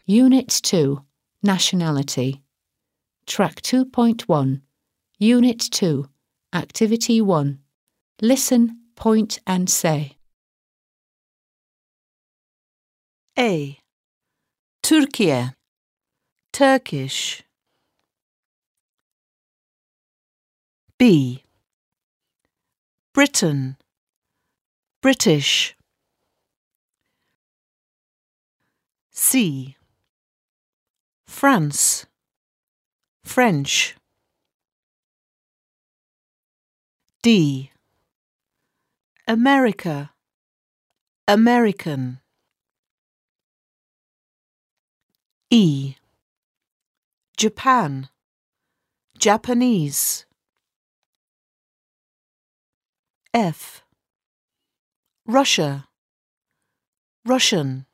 Unit 2, Nationality. Track 2.1, Unit 2, Activity 1. Listen, point and say. A. Türkiye, Turkish. B. Britain, British. C. France, French. D. America, American. E. Japan, Japanese. F. Russia, Russian.